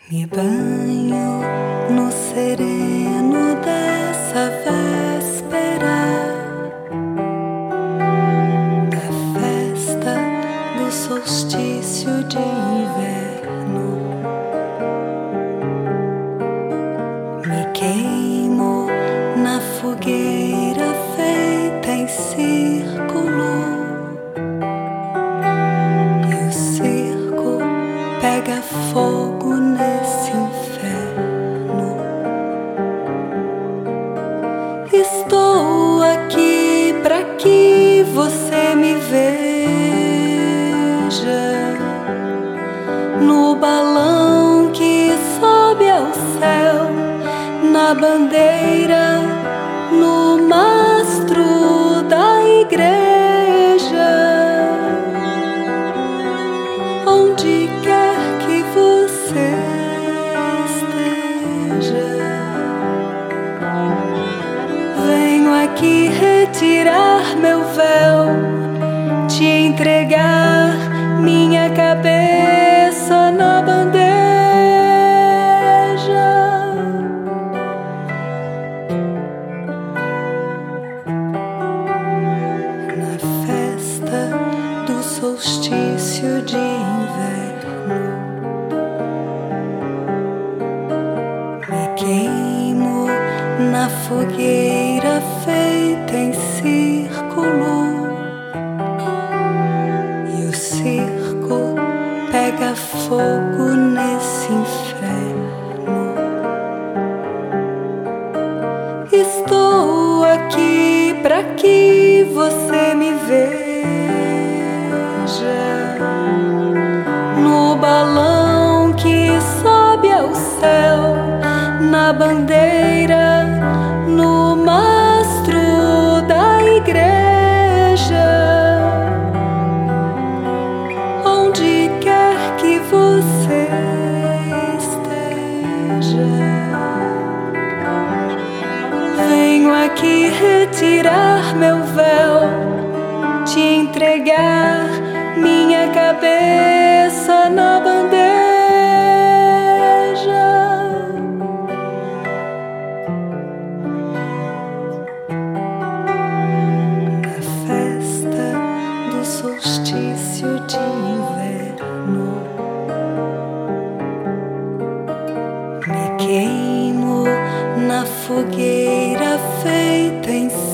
Me banho no sereno dessa véspera da festa do solstício de inverno. Me queimo na fogueira feita em círculo, e o circo pega fogo nesse inferno. Estou aqui para que você me veja no balão que sobe ao céu, na bandeira, no mastro da igreja. Onde quer que você esteja, venho aqui retirar meu véu, te entregar minha cabeça na bandeja. Na festa do solstício de inverno, me queimo na fogueira feita em círculo, e o circo pega fogo nesse inferno. Estou aqui para que você me veja no balão que sobe ao céu, na bandeira, no mastro da igreja. Onde quer que você esteja, venho aqui retirar meu véu, te entregar minha cabeça na bandeja. Na festa do solstício de inverno, me queimo na fogueira feita em